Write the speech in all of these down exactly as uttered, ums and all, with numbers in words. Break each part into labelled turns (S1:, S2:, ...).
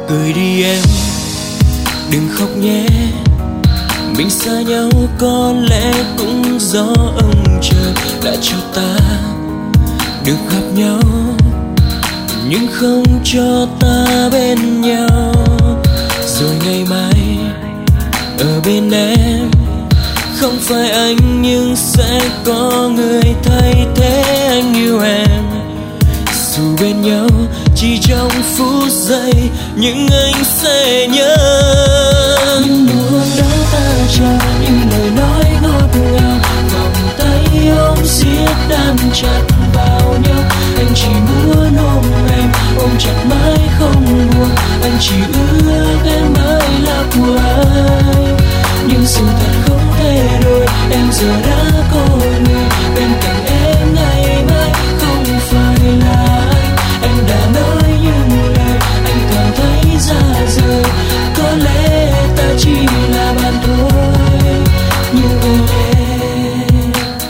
S1: Cười đi em, đừng khóc nhé. Mình xa nhau có lẽ cũng do ông trời đã cho ta được gặp nhau, nhưng không cho ta bên nhau. Rồi ngày mai ở bên em, không phải anh nhưng sẽ có người thay thế anh yêu em. Dù bên nhau chỉ trong phút giây, nhưng anh sẽ nhớ những nụ hôn đó ta trao, những lời nói ngọt ngào, vòng tay ôm siết đan chặt vào nhau. Anh chỉ muốn ôm em, ôm chặt mãi không buông. Anh chỉ ước em mãi là của anh, nhưng sự thật không thể đổi. Em giờ đã có người bên cạnh em ngày mai, không phải là anh. Em đã nói những lời anh cảm thấy ra rời, có lẽ ta chỉ là bạn thôi. Như em,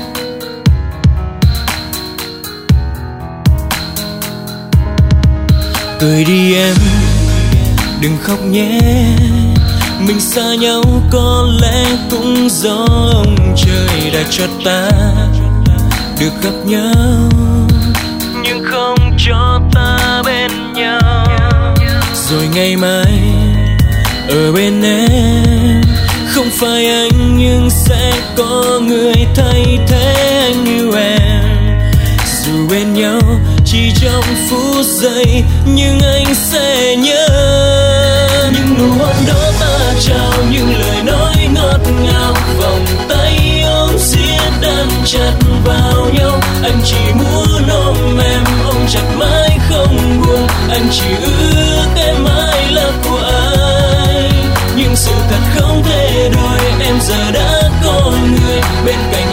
S1: cười đi em, đừng khóc nhé. Mình xa nhau có lẽ cũng do ông trời đã cho ta được gặp nhau, nhưng không cho ta bên nhau. Rồi ngày mai ở bên em, không phải anh nhưng sẽ có người thay thế anh yêu em. Dù bên nhau chỉ trong phút giây, nhưng anh sẽ nhớ những nụ hôn đó ta trao, những lời nói ngọt ngào, vòng tay ôm siết đan chặt vào nhau. Anh chỉ muốn ôm em, ôm chặt mãi không buông. Anh chỉ ước em mãi là của anh, nhưng sự thật không thể đổi. Em giờ đã có người bên cạnh